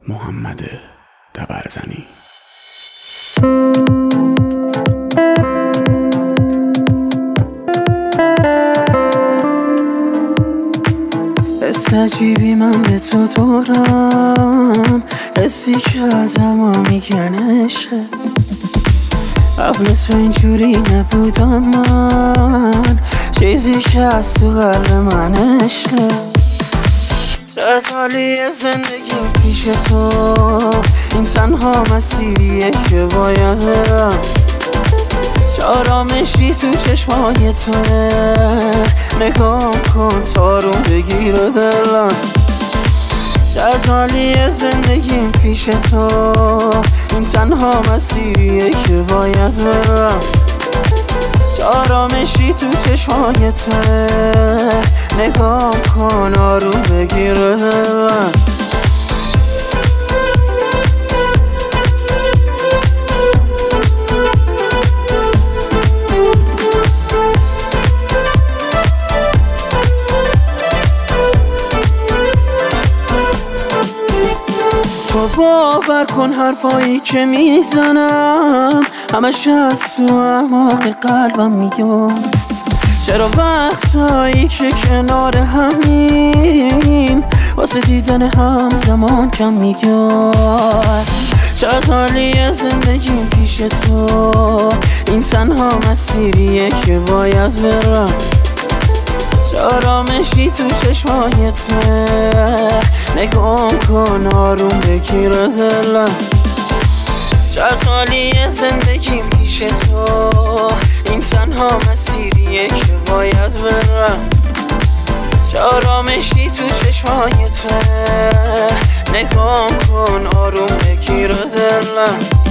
محمد دبرزنی. حس عجیبی من به تو دارم، حسی که آدمو میگن عشقه. قبل تو اینجوری نبودم من، چیزی که از تو قلب من عشقه. چند سالی زندگیم پیش تو، این تنها مسیریه که باید برم. آرامشی تو چشمای توه، نگاه کن تا رو بگیره دلم. چند سالی زندگیم پیش تو، این تنها مسیریه که باید برم. آرامشی تو چشمای توه، نگاه کن آروم بگیره دلم. باور کن حرفایی که میزنم همش از تو اعماق قلبم میگم. چرا وقتایی که کنار همیم واسه دیدن هم زمان کم میگم. چند سالی زندگیم پیش تو، این تنها مسیریه که باید برم. آرامشی تو چشمای توه، نگاه کن آروم بگیره دلم. چند سالی زندگیم پیش تو، این تنها مسیریه که باید برم. آرامشی تو چشمای توه، نگاه کن آروم بگیره دلم.